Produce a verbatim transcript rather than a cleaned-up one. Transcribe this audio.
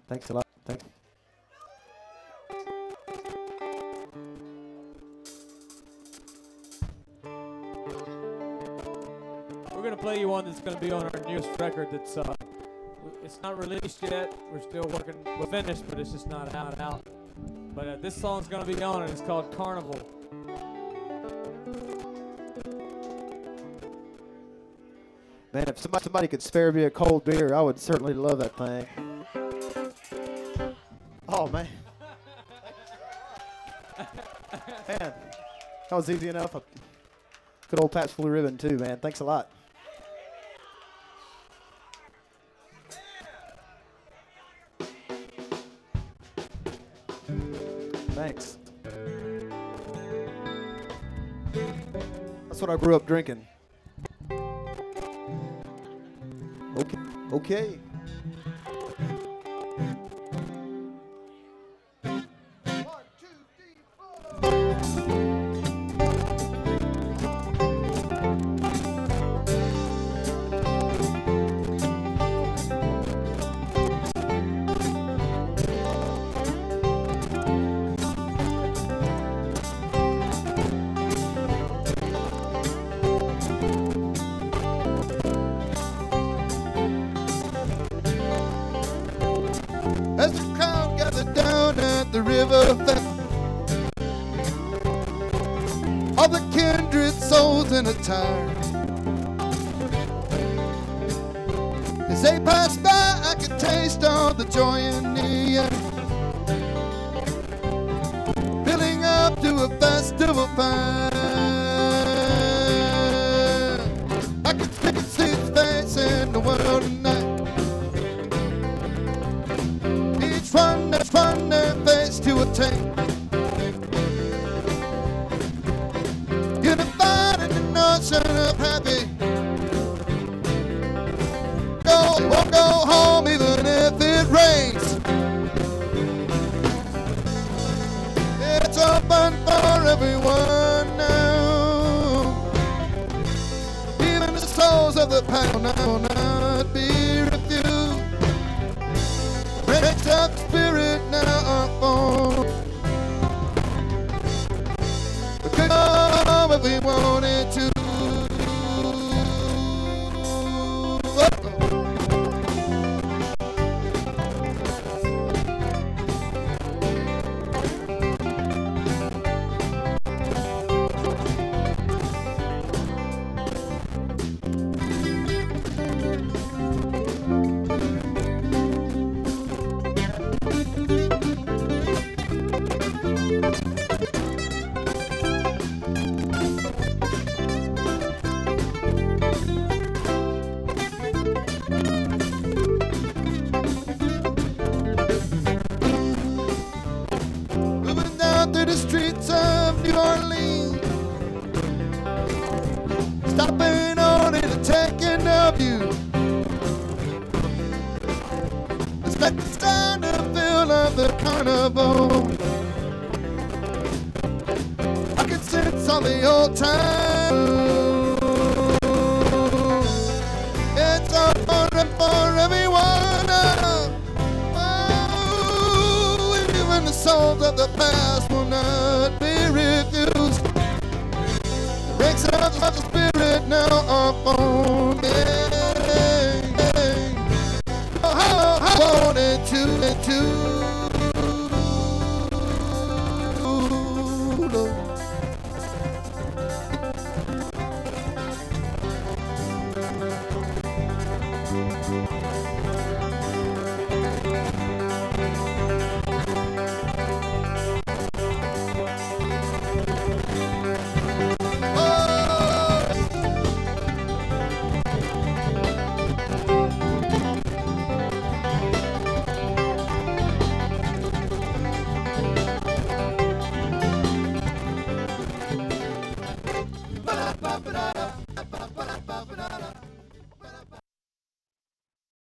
Thanks a lot. Thank We're going to play you one that's going to be on our newest record that's, uh, it's not released yet. We're still working, we're finished, but it's just not out out. But uh, this song's going to be on it. It's called Carnival. Man, if somebody, somebody could spare me a cold beer, I would certainly love that thing. Oh, man. Man, that was easy enough. A good old Pabst Blue Ribbon, too, man. Thanks a lot. Thanks. That's what I grew up drinking. Okay. Okay. As the crowd gathered down at the river fence, all the kindred souls in attire. As they passed by, I could taste all the joy in the air, building up to a festival fire. I could see his face in the world tonight. Run, let's run their face to attain. Unified in the notion of happy. Go, won't go home even if it rains. It's open for everyone now. Even the souls of the past will not be refused. Breaks up spirit now our phone. We could go if we wanted to. Through the streets of New Orleans, stopping on it and taking a view. It's like the stand and feel of the carnival. I can sense all the old time. It's all for, for everyone. Oh, even the souls of the past will not be refused. Breaks up the spirit now up on.